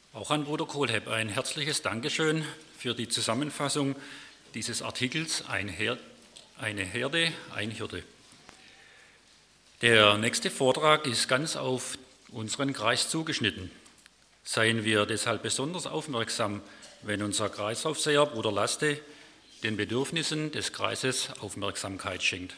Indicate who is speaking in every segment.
Speaker 1: Auch an Bruder Kohlhepp ein herzliches Dankeschön für die Zusammenfassung dieses Artikels Eine Herde, ein Hirte. Der nächste Vortrag ist ganz auf unseren Kreis zugeschnitten. Seien wir deshalb besonders aufmerksam, wenn unser Kreisaufseher Bruder Laste den Bedürfnissen des Kreises Aufmerksamkeit schenkt.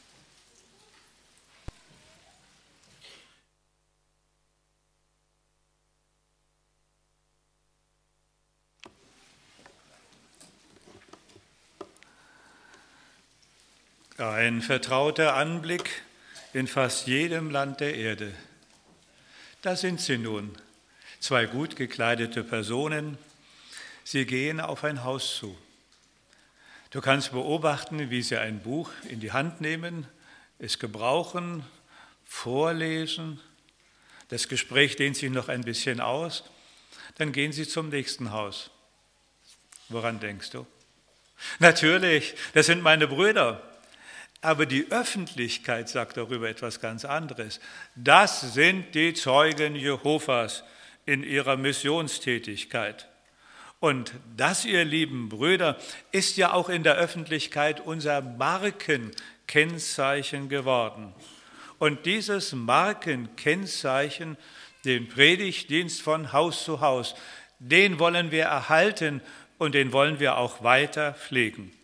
Speaker 2: Ein vertrauter Anblick in fast jedem Land der Erde. Da sind sie nun, zwei gut gekleidete Personen. Sie gehen auf ein Haus zu. Du kannst beobachten, wie sie ein Buch in die Hand nehmen, es gebrauchen, vorlesen. Das Gespräch dehnt sich noch ein bisschen aus. Dann gehen sie zum nächsten Haus. Woran denkst du? Natürlich, das sind meine Brüder. Aber die Öffentlichkeit sagt darüber etwas ganz anderes. Das sind die Zeugen Jehovas in ihrer Missionstätigkeit. Und das, ihr lieben Brüder, ist ja auch in der Öffentlichkeit unser Markenkennzeichen geworden. Und dieses Markenkennzeichen, den Predigtdienst von Haus zu Haus, den wollen wir erhalten und den wollen wir auch weiter pflegen.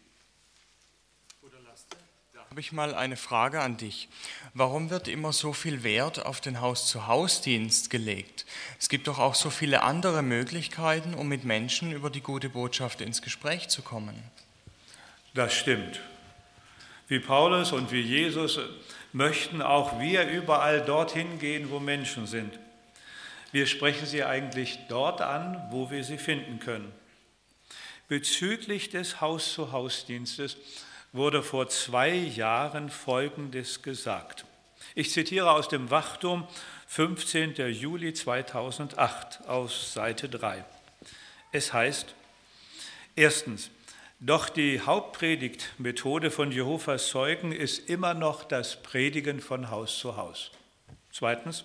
Speaker 3: Habe ich mal eine Frage an dich. Warum wird immer so viel Wert auf den Haus-zu-Haus-Dienst gelegt? Es gibt doch auch so viele andere Möglichkeiten, um mit Menschen über die gute Botschaft ins Gespräch zu kommen.
Speaker 2: Das stimmt. Wie Paulus und wie Jesus möchten auch wir überall dorthin gehen, wo Menschen sind. Wir sprechen sie eigentlich dort an, wo wir sie finden können. Bezüglich des Haus-zu-Haus-Dienstes wurde vor 2 Jahren Folgendes gesagt. Ich zitiere aus dem Wachturm, 15. Juli 2008, aus Seite 3. Es heißt, erstens, doch die Hauptpredigtmethode von Jehovas Zeugen ist immer noch das Predigen von Haus zu Haus. Zweitens,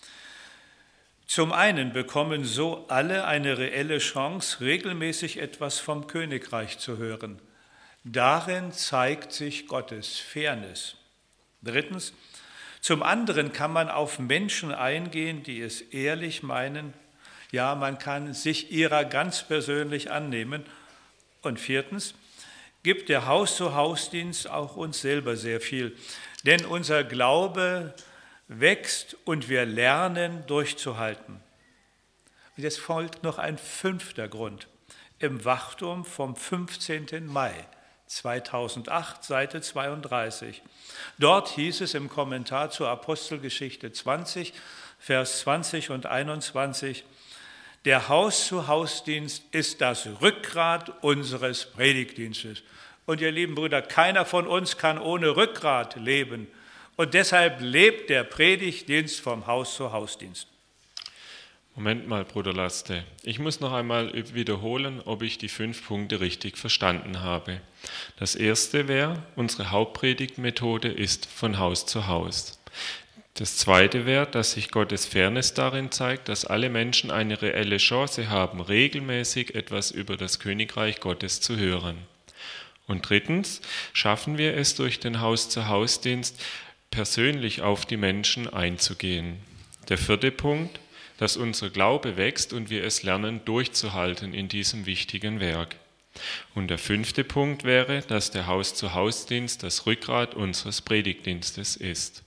Speaker 2: zum einen bekommen so alle eine reelle Chance, regelmäßig etwas vom Königreich zu hören. Darin zeigt sich Gottes Fairness. Drittens, zum anderen kann man auf Menschen eingehen, die es ehrlich meinen. Ja, man kann sich ihrer ganz persönlich annehmen. Und viertens, gibt der Haus-zu-Haus-Dienst auch uns selber sehr viel. Denn unser Glaube wächst und wir lernen durchzuhalten. Und jetzt folgt noch ein 5. Grund. Im Wachturm vom 15. Mai 2008, Seite 32. Dort hieß es im Kommentar zur Apostelgeschichte 20, Vers 20 und 21, der Haus-zu-Haus-Dienst ist das Rückgrat unseres Predigtdienstes. Und ihr lieben Brüder, keiner von uns kann ohne Rückgrat leben. Und deshalb lebt der Predigtdienst vom Haus-zu-Haus-Dienst.
Speaker 4: Moment mal, Bruder Laste. Ich muss noch einmal wiederholen, ob ich die 5 Punkte richtig verstanden habe. Das erste wäre, unsere Hauptpredigtmethode ist von Haus zu Haus. Das zweite wäre, dass sich Gottes Fairness darin zeigt, dass alle Menschen eine reelle Chance haben, regelmäßig etwas über das Königreich Gottes zu hören. Und drittens, schaffen wir es durch den Haus-zu-Haus-Dienst, persönlich auf die Menschen einzugehen. Der 4. Punkt, dass unser Glaube wächst und wir es lernen, durchzuhalten in diesem wichtigen Werk. Und der 5. Punkt wäre, dass der Haus-zu-Haus-Dienst das Rückgrat unseres Predigtdienstes ist.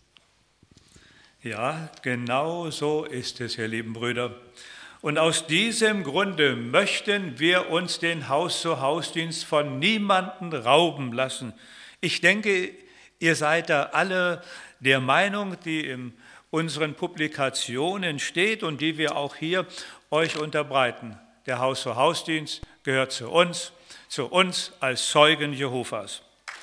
Speaker 2: Ja, genau so ist es, ihr lieben Brüder. Und aus diesem Grunde möchten wir uns den Haus-zu-Haus-Dienst von niemandem rauben lassen. Ich denke, ihr seid da alle der Meinung, die in unseren Publikationen steht und die wir auch hier euch unterbreiten. Der Haus-zu-Haus-Dienst gehört zu uns als Zeugen Jehovas.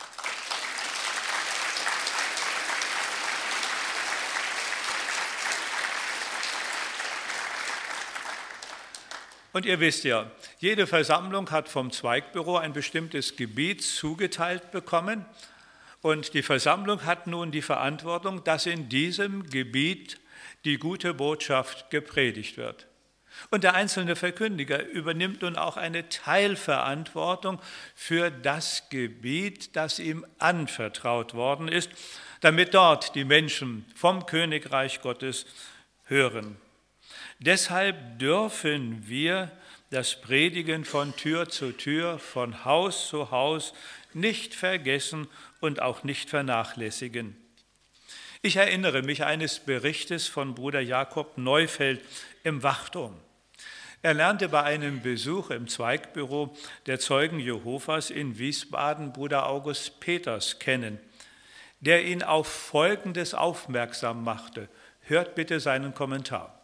Speaker 2: Und ihr wisst ja, jede Versammlung hat vom Zweigbüro ein bestimmtes Gebiet zugeteilt bekommen. Und die Versammlung hat nun die Verantwortung, dass in diesem Gebiet die gute Botschaft gepredigt wird. Und der einzelne Verkündiger übernimmt nun auch eine Teilverantwortung für das Gebiet, das ihm anvertraut worden ist, damit dort die Menschen vom Königreich Gottes hören. Deshalb dürfen wir das Predigen von Tür zu Tür, von Haus zu Haus nicht vergessen und auch nicht vernachlässigen. Ich erinnere mich eines Berichtes von Bruder Jakob Neufeld im Wachturm. Er lernte bei einem Besuch im Zweigbüro der Zeugen Jehovas in Wiesbaden Bruder August Peters kennen, der ihn auf Folgendes aufmerksam machte. Hört bitte seinen Kommentar.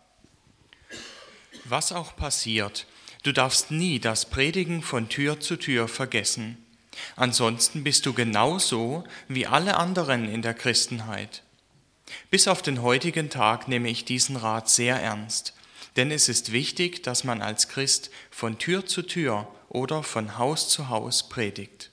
Speaker 3: Was auch passiert, du darfst nie das Predigen von Tür zu Tür vergessen. Ansonsten bist du genauso wie alle anderen in der Christenheit. Bis auf den heutigen Tag nehme ich diesen Rat sehr ernst, denn es ist wichtig, dass man als Christ von Tür zu Tür oder von Haus zu Haus predigt.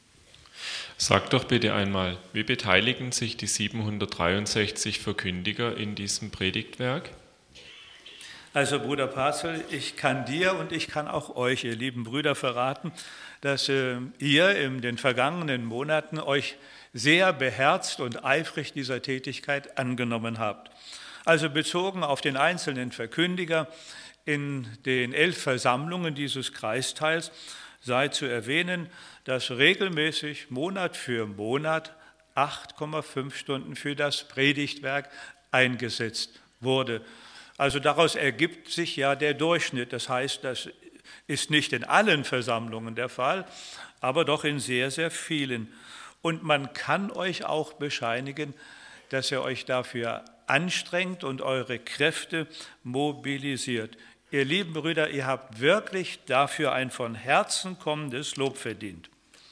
Speaker 4: Sag doch bitte einmal, wie beteiligen sich die 763 Verkündiger in diesem Predigtwerk?
Speaker 2: Also Bruder Parzel, ich kann dir und ich kann auch euch, ihr lieben Brüder, verraten, dass ihr in den vergangenen Monaten euch sehr beherzt und eifrig dieser Tätigkeit angenommen habt. Also bezogen auf den einzelnen Verkündiger in den 11 Versammlungen dieses Kreisteils sei zu erwähnen, dass regelmäßig Monat für Monat 8,5 Stunden für das Predigtwerk eingesetzt wurde. Also daraus ergibt sich ja der Durchschnitt. Das heißt, das ist nicht in allen Versammlungen der Fall, aber doch in sehr, sehr vielen. Und man kann euch auch bescheinigen, dass ihr euch dafür anstrengt und eure Kräfte mobilisiert. Ihr lieben Brüder, ihr habt wirklich dafür ein von Herzen kommendes Lob verdient.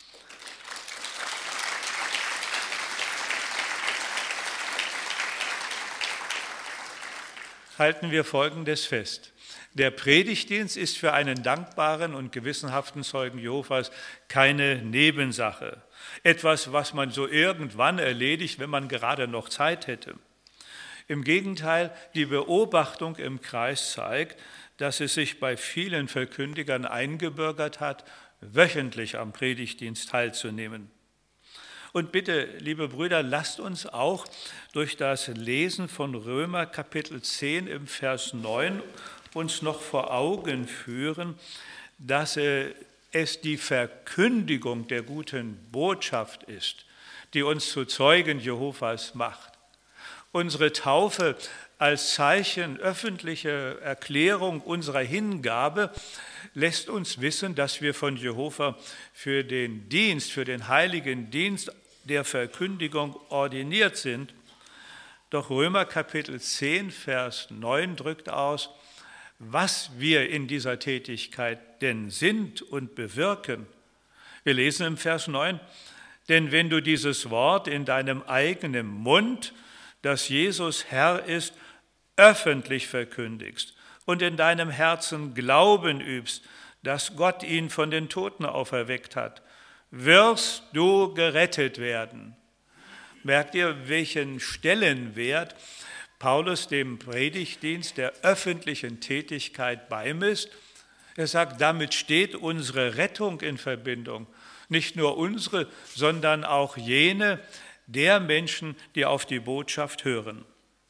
Speaker 2: Halten wir Folgendes fest. Der Predigtdienst ist für einen dankbaren und gewissenhaften Zeugen Jehovas keine Nebensache. Etwas, was man so irgendwann erledigt, wenn man gerade noch Zeit hätte. Im Gegenteil, die Beobachtung im Kreis zeigt, dass es sich bei vielen Verkündigern eingebürgert hat, wöchentlich am Predigtdienst teilzunehmen. Und bitte, liebe Brüder, lasst uns auch durch das Lesen von Römer Kapitel 10 im Vers 9 uns noch vor Augen führen, dass es die Verkündigung der guten Botschaft ist, die uns zu Zeugen Jehovas macht. Unsere Taufe als Zeichen öffentliche Erklärung unserer Hingabe lässt uns wissen, dass wir von Jehova für den Dienst, für den heiligen Dienst der Verkündigung ordiniert sind. Doch Römer Kapitel 10, Vers 9 drückt aus, was wir in dieser Tätigkeit denn sind und bewirken. Wir lesen im Vers 9, denn wenn du dieses Wort in deinem eigenen Mund, dass Jesus Herr ist, öffentlich verkündigst und in deinem Herzen Glauben übst, dass Gott ihn von den Toten auferweckt hat, wirst du gerettet werden. Merkt ihr, welchen Stellenwert Paulus dem Predigtdienst der öffentlichen Tätigkeit beimisst? Er sagt, damit steht unsere Rettung in Verbindung. Nicht nur unsere, sondern auch jene der Menschen, die auf die Botschaft hören.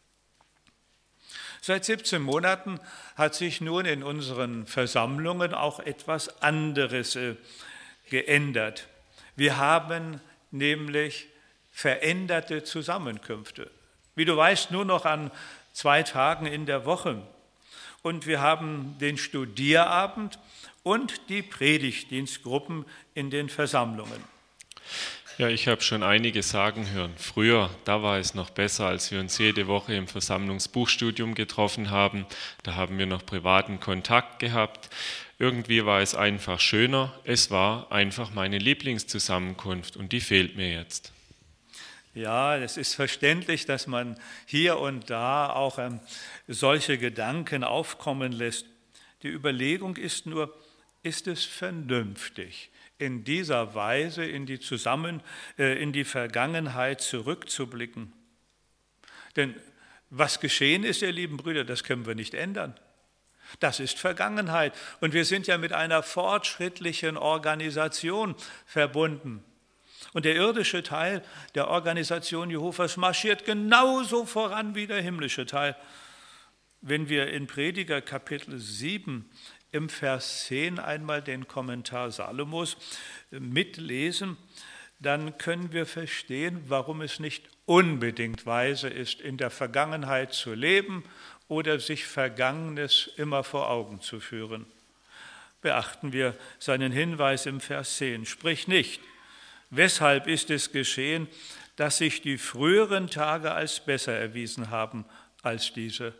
Speaker 2: Seit 17 Monaten hat sich nun in unseren Versammlungen auch etwas anderes geändert. Wir haben nämlich veränderte Zusammenkünfte. Wie du weißt, nur noch an 2 Tagen in der Woche. Und wir haben den Studierabend und die Predigtdienstgruppen in den Versammlungen.
Speaker 4: Ja, ich habe schon einige sagen hören. Früher, da war es noch besser, als wir uns jede Woche im Versammlungsbuchstudium getroffen haben. Da haben wir noch privaten Kontakt gehabt. Irgendwie war es einfach schöner. Es war einfach meine Lieblingszusammenkunft und die fehlt mir jetzt.
Speaker 2: Ja, es ist verständlich, dass man hier und da auch solche Gedanken aufkommen lässt. Die Überlegung ist nur, ist es vernünftig, in dieser Weise in die Vergangenheit zurückzublicken? Denn was geschehen ist, ihr lieben Brüder, das können wir nicht ändern. Das ist Vergangenheit. Und wir sind ja mit einer fortschrittlichen Organisation verbunden. Und der irdische Teil der Organisation Jehovas marschiert genauso voran wie der himmlische Teil. Wenn wir in Prediger Kapitel 7 im Vers 10 einmal den Kommentar Salomos mitlesen, dann können wir verstehen, warum es nicht unbedingt weise ist, in der Vergangenheit zu leben oder sich Vergangenes immer vor Augen zu führen. Beachten wir seinen Hinweis im Vers 10. Sprich nicht, weshalb ist es geschehen, dass sich die früheren Tage als besser erwiesen haben als diese?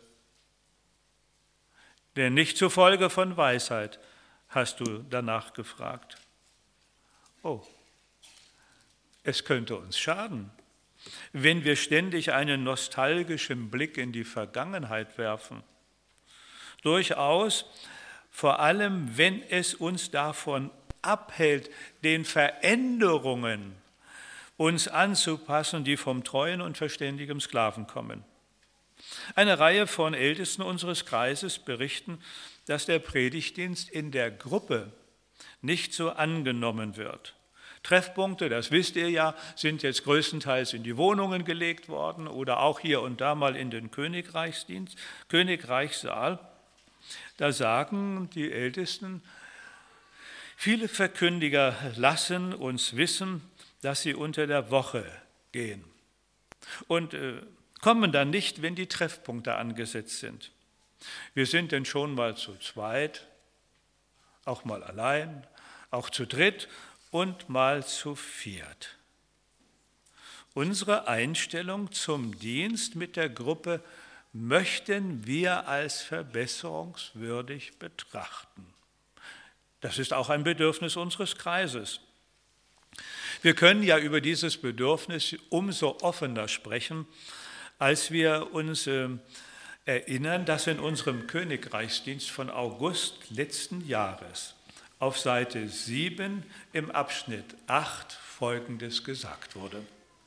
Speaker 2: Denn nicht zufolge von Weisheit hast du danach gefragt. Oh, es könnte uns schaden, wenn wir ständig einen nostalgischen Blick in die Vergangenheit werfen. Durchaus, vor allem wenn es uns davon abhält, den Veränderungen uns anzupassen, die vom treuen und verständigen Sklaven kommen. Eine Reihe von Ältesten unseres Kreises berichten, dass der Predigtdienst in der Gruppe nicht so angenommen wird. Treffpunkte, das wisst ihr ja, sind jetzt größtenteils in die Wohnungen gelegt worden oder auch hier und da mal in den Königreichssaal. Da sagen die Ältesten, viele Verkündiger lassen uns wissen, dass sie unter der Woche gehen und kommen dann nicht, wenn die Treffpunkte angesetzt sind. Wir sind denn schon mal zu zweit, auch mal allein, auch zu dritt und mal zu viert. Unsere Einstellung zum Dienst mit der Gruppe möchten wir als verbesserungswürdig betrachten. Das ist auch ein Bedürfnis unseres Kreises. Wir können ja über dieses Bedürfnis umso offener sprechen, als wir uns erinnern, dass in unserem Königreichsdienst von August letzten Jahres auf Seite 7 im Abschnitt 8 Folgendes gesagt wurde.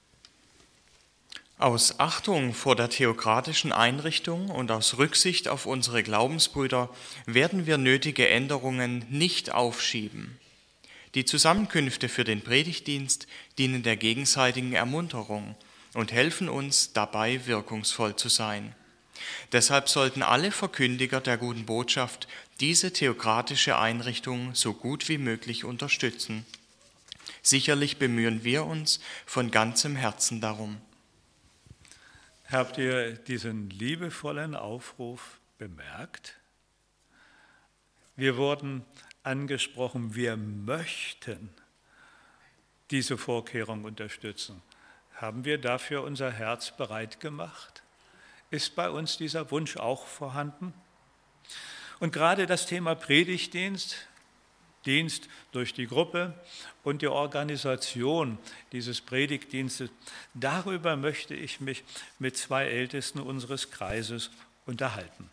Speaker 3: Aus Achtung vor der theokratischen Einrichtung und aus Rücksicht auf unsere Glaubensbrüder werden wir nötige Änderungen nicht aufschieben. Die Zusammenkünfte für den Predigtdienst dienen der gegenseitigen Ermunterung und helfen uns, dabei wirkungsvoll zu sein. Deshalb sollten alle Verkündiger der guten Botschaft diese theokratische Einrichtung so gut wie möglich unterstützen. Sicherlich bemühen wir uns von ganzem Herzen darum.
Speaker 2: Habt ihr diesen liebevollen Aufruf bemerkt? Wir wurden angesprochen, wir möchten diese Vorkehrung unterstützen. Haben wir dafür unser Herz bereit gemacht? Ist bei uns dieser Wunsch auch vorhanden? Und gerade das Thema Predigtdienst, Dienst durch die Gruppe und die Organisation dieses Predigtdienstes, darüber möchte ich mich mit zwei Ältesten unseres Kreises unterhalten.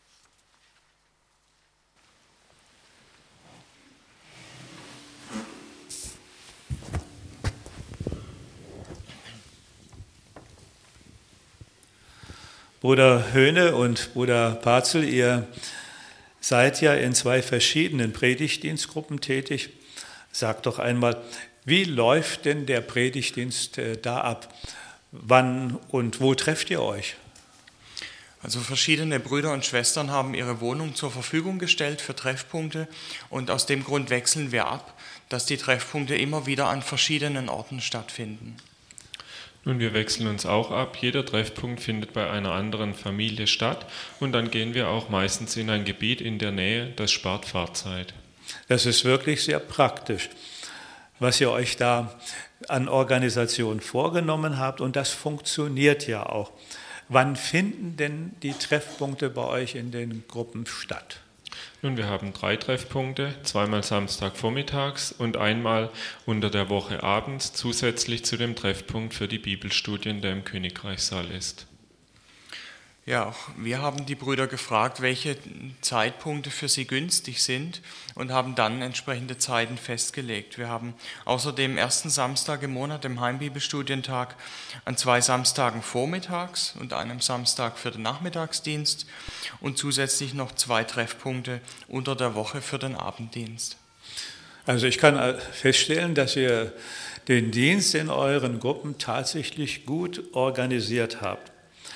Speaker 2: Bruder Höhne und Bruder Patzel, ihr seid ja in zwei verschiedenen Predigtdienstgruppen tätig. Sagt doch einmal, wie läuft denn der Predigtdienst da ab? Wann und wo trefft ihr euch?
Speaker 3: Also verschiedene Brüder und Schwestern haben ihre Wohnung zur Verfügung gestellt für Treffpunkte und aus dem Grund wechseln wir ab, dass die Treffpunkte immer wieder an verschiedenen Orten stattfinden.
Speaker 4: Nun, wir wechseln uns auch ab. Jeder Treffpunkt findet bei einer anderen Familie statt und dann gehen wir auch meistens in ein Gebiet in der Nähe, das spart Fahrzeit.
Speaker 2: Das ist wirklich sehr praktisch, was ihr euch da an Organisation vorgenommen habt und das funktioniert ja auch. Wann finden denn die Treffpunkte bei euch in den Gruppen statt?
Speaker 4: Nun, wir haben 3 Treffpunkte, zweimal Samstagvormittags und einmal unter der Woche abends, zusätzlich zu dem Treffpunkt für die Bibelstudien, der im Königreichssaal ist.
Speaker 3: Ja, auch wir haben die Brüder gefragt, welche Zeitpunkte für sie günstig sind und haben dann entsprechende Zeiten festgelegt. Wir haben außerdem ersten Samstag im Monat, im Heimbibelstudientag, an 2 Samstagen vormittags und einem Samstag für den Nachmittagsdienst und zusätzlich noch 2 Treffpunkte unter der Woche für den Abenddienst.
Speaker 2: Also ich kann feststellen, dass ihr den Dienst in euren Gruppen tatsächlich gut organisiert habt.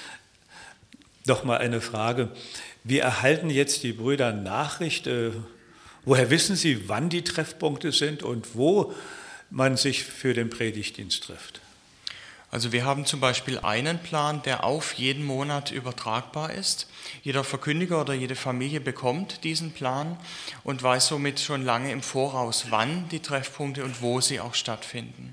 Speaker 2: Doch mal eine Frage, wie erhalten jetzt die Brüder Nachricht? Woher wissen sie, wann die Treffpunkte sind und wo man sich für den Predigtdienst trifft?
Speaker 3: Also wir haben zum Beispiel einen Plan, der auf jeden Monat übertragbar ist. Jeder Verkündiger oder jede Familie bekommt diesen Plan und weiß somit schon lange im Voraus, wann die Treffpunkte und wo sie auch stattfinden.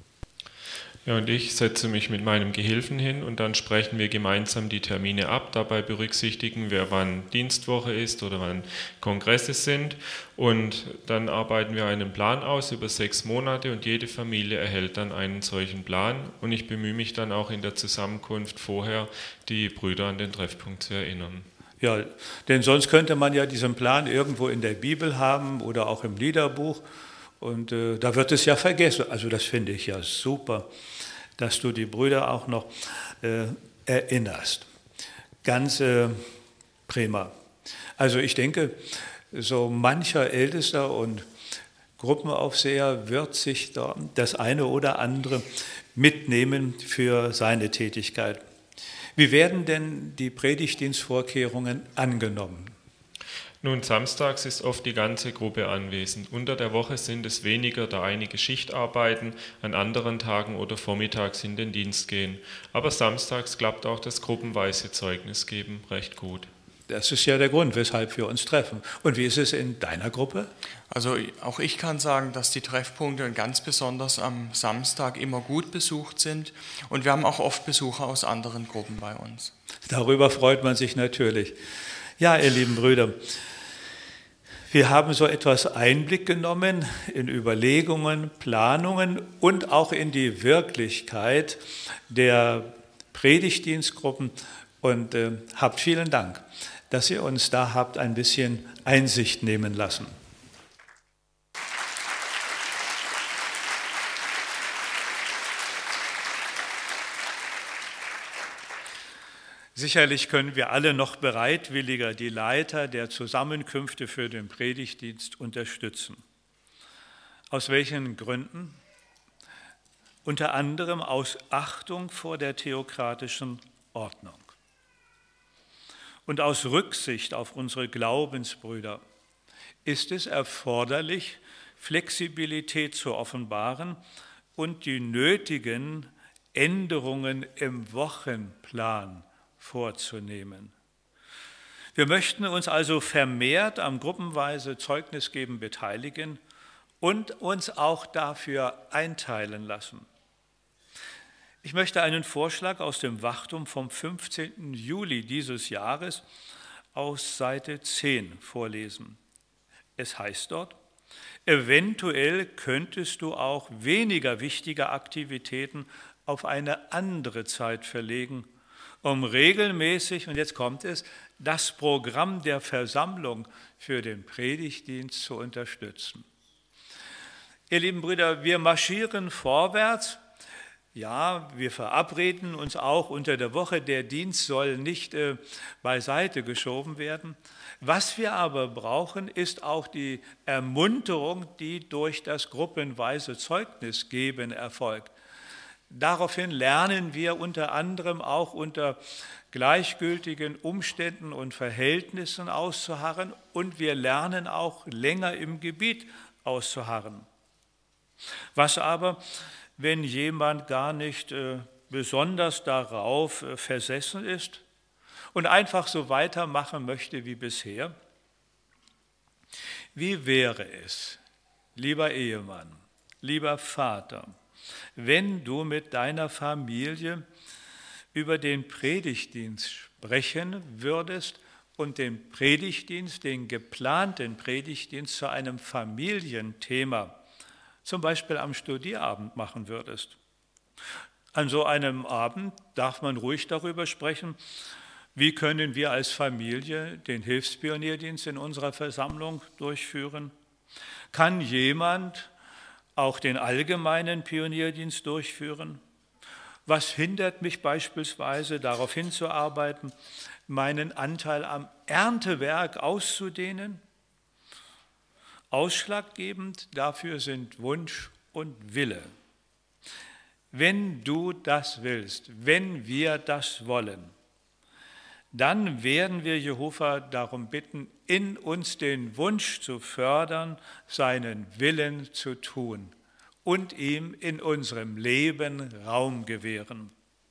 Speaker 4: Ja, und ich setze mich mit meinem Gehilfen hin und dann sprechen wir gemeinsam die Termine ab. Dabei berücksichtigen wir, wann Dienstwoche ist oder wann Kongresse sind. Und dann arbeiten wir einen Plan aus über 6 Monate und jede Familie erhält dann einen solchen Plan. Und ich bemühe mich dann auch in der Zusammenkunft vorher, die Brüder an den Treffpunkt zu erinnern.
Speaker 2: Ja, denn sonst könnte man ja diesen Plan irgendwo in der Bibel haben oder auch im Liederbuch. Und da wird es ja vergessen. Also das finde ich ja super, dass du die Brüder auch noch erinnerst. Ganz prima. Also ich denke, so mancher Ältester und Gruppenaufseher wird sich da das eine oder andere mitnehmen für seine Tätigkeit. Wie werden denn die Predigtdienstvorkehrungen angenommen?
Speaker 4: Nun, samstags ist oft die ganze Gruppe anwesend. Unter der Woche sind es weniger, da einige Schicht arbeiten, an anderen Tagen oder vormittags in den Dienst gehen. Aber samstags klappt auch das gruppenweise Zeugnisgeben recht gut.
Speaker 2: Das ist ja der Grund, weshalb wir uns treffen. Und wie ist es in deiner Gruppe?
Speaker 3: Also auch ich kann sagen, dass die Treffpunkte ganz besonders am Samstag immer gut besucht sind und wir haben auch oft Besucher aus anderen Gruppen bei uns.
Speaker 2: Darüber freut man sich natürlich. Ja, ihr lieben Brüder, wir haben so etwas Einblick genommen in Überlegungen, Planungen und auch in die Wirklichkeit der Predigtdienstgruppen und habt vielen Dank, dass ihr uns da habt ein bisschen Einsicht nehmen lassen. Sicherlich können wir alle noch bereitwilliger die Leiter der Zusammenkünfte für den Predigtdienst unterstützen. Aus welchen Gründen? Unter anderem aus Achtung vor der theokratischen Ordnung und aus Rücksicht auf unsere Glaubensbrüder ist es erforderlich, Flexibilität zu offenbaren und die nötigen Änderungen im Wochenplan vorzunehmen. Wir möchten uns also vermehrt am gruppenweise Zeugnisgeben beteiligen und uns auch dafür einteilen lassen. Ich möchte einen Vorschlag aus dem Wachtum vom 15. Juli dieses Jahres aus Seite 10 vorlesen. Es heißt dort, eventuell könntest du auch weniger wichtige Aktivitäten auf eine andere Zeit verlegen, um regelmäßig, und jetzt kommt es, das Programm der Versammlung für den Predigtdienst zu unterstützen. Ihr lieben Brüder, wir marschieren vorwärts. Ja, wir verabreden uns auch unter der Woche, der Dienst soll nicht beiseite geschoben werden. Was wir aber brauchen, ist auch die Ermunterung, die durch das gruppenweise Zeugnisgeben erfolgt. Daraufhin lernen wir unter anderem auch unter gleichgültigen Umständen und Verhältnissen auszuharren und wir lernen auch länger im Gebet auszuharren. Was aber, wenn jemand gar nicht besonders darauf versessen ist und einfach so weitermachen möchte wie bisher? Wie wäre es, lieber Ehemann, lieber Vater, wenn du mit deiner Familie über den Predigtdienst sprechen würdest und den Predigtdienst, den geplanten Predigtdienst zu einem Familienthema, zum Beispiel am Studierabend machen würdest? An so einem Abend darf man ruhig darüber sprechen, Wie können wir als Familie den Hilfspionierdienst in unserer Versammlung durchführen? Kann jemand auch den allgemeinen Pionierdienst durchführen? Was hindert mich beispielsweise, darauf hinzuarbeiten, meinen Anteil am Erntewerk auszudehnen? Ausschlaggebend dafür sind Wunsch und Wille. Wenn du das willst, wenn wir das wollen, dann werden wir Jehova darum bitten, in uns den Wunsch zu fördern, seinen Willen zu tun und ihm in unserem Leben Raum gewähren.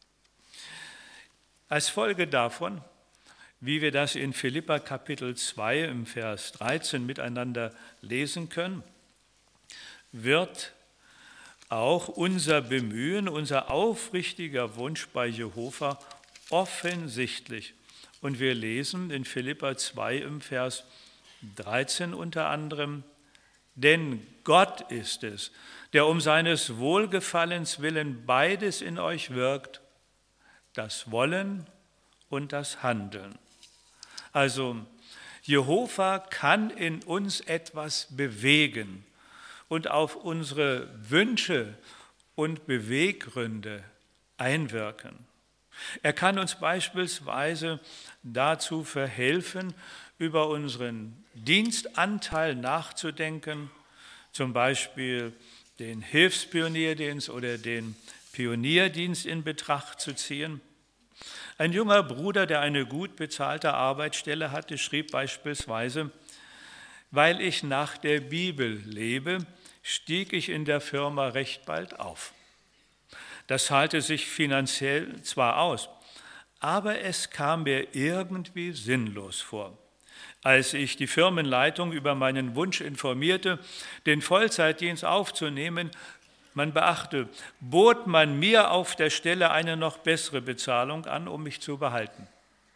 Speaker 2: Als Folge davon, wie wir das in Philipper Kapitel 2 im Vers 13 miteinander lesen können, wird auch unser Bemühen, unser aufrichtiger Wunsch bei Jehova offensichtlich. Und wir lesen in Philipper 2 im Vers 13 unter anderem, denn Gott ist es, der um seines Wohlgefallens willen beides in euch wirkt, das Wollen und das Handeln. Also Jehova kann in uns etwas bewegen und auf unsere Wünsche und Beweggründe einwirken. Er kann uns beispielsweise dazu verhelfen, über unseren Dienstanteil nachzudenken, zum Beispiel den Hilfspionierdienst oder den Pionierdienst in Betracht zu ziehen. Ein junger Bruder, der eine gut bezahlte Arbeitsstelle hatte, schrieb beispielsweise, weil ich nach der Bibel lebe, stieg ich in der Firma recht bald auf. Das zahlte sich finanziell zwar aus, aber es kam mir irgendwie sinnlos vor. Als ich die Firmenleitung über meinen Wunsch informierte, den Vollzeitdienst aufzunehmen, man beachte, bot man mir auf der Stelle eine noch bessere Bezahlung an, um mich zu behalten.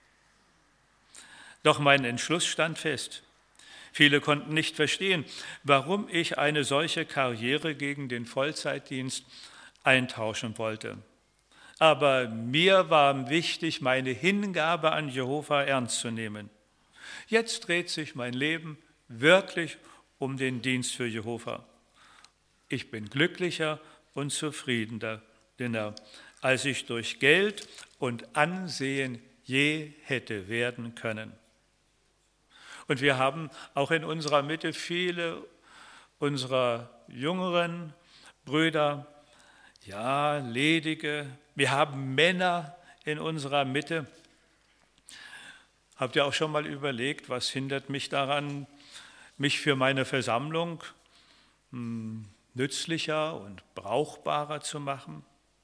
Speaker 2: Doch mein Entschluss stand fest. Viele konnten nicht verstehen, warum ich eine solche Karriere gegen den Vollzeitdienst eintauschen wollte. Aber mir war wichtig, meine Hingabe an Jehova ernst zu nehmen. Jetzt dreht sich mein Leben wirklich um den Dienst für Jehova. Ich bin glücklicher und zufriedener, als ich durch Geld und Ansehen je hätte werden können. Und wir haben auch in unserer Mitte viele unserer jüngeren Brüder, ja, Ledige. Wir haben Männer in unserer Mitte. Habt ihr auch schon mal überlegt, was hindert mich daran, mich für meine Versammlung nützlicher und brauchbarer zu machen?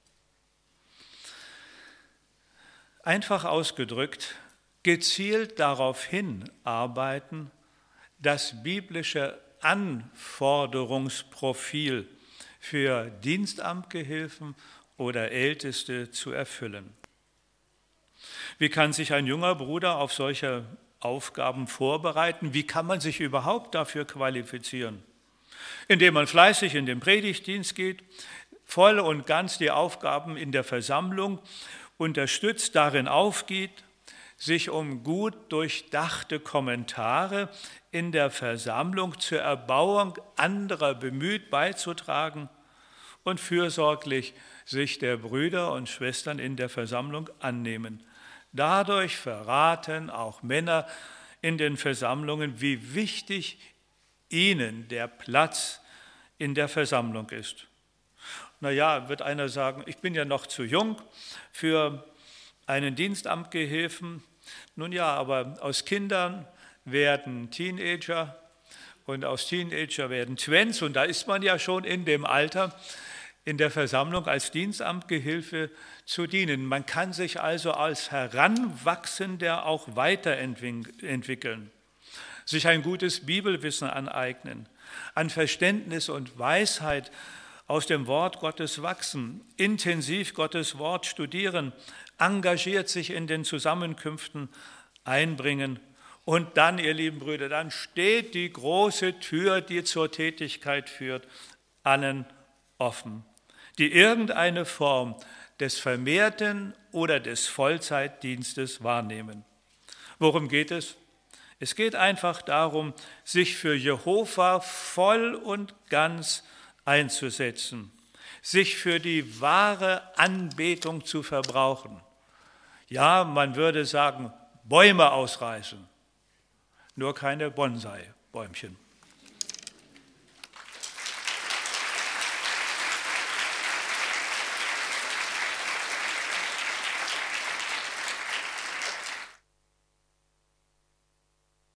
Speaker 2: Einfach ausgedrückt, gezielt darauf hinarbeiten, das biblische Anforderungsprofil für Dienstamtgehilfen oder Älteste zu erfüllen. Wie kann sich ein junger Bruder auf solche Aufgaben vorbereiten? Wie kann man sich überhaupt dafür qualifizieren? Indem man fleißig in den Predigtdienst geht, voll und ganz die Aufgaben in der Versammlung unterstützt, darin aufgeht, sich um gut durchdachte Kommentare in der Versammlung zur Erbauung anderer bemüht beizutragen und fürsorglich sich der Brüder und Schwestern in der Versammlung annehmen. Dadurch verraten auch Männer in den Versammlungen, wie wichtig ihnen der Platz in der Versammlung ist. Naja, wird einer sagen, ich bin ja noch zu jung für einen Dienstamtgehilfen. Nun ja, aber aus Kindern werden Teenager und aus Teenager werden Twents und da ist man ja schon in dem Alter, in der Versammlung als Dienstamtgehilfe zu dienen. Man kann sich also als Heranwachsender auch weiterentwickeln, sich ein gutes Bibelwissen aneignen, an Verständnis und Weisheit aus dem Wort Gottes wachsen, intensiv Gottes Wort studieren, engagiert sich in den Zusammenkünften einbringen und dann, ihr lieben Brüder, dann steht die große Tür, die zur Tätigkeit führt, allen offen, die irgendeine Form des vermehrten oder des Vollzeitdienstes wahrnehmen. Worum geht es? Es geht einfach darum, sich für Jehova voll und ganz einzusetzen, sich für die wahre Anbetung zu verbrauchen. Ja, man würde sagen, Bäume ausreißen, nur keine Bonsai-Bäumchen.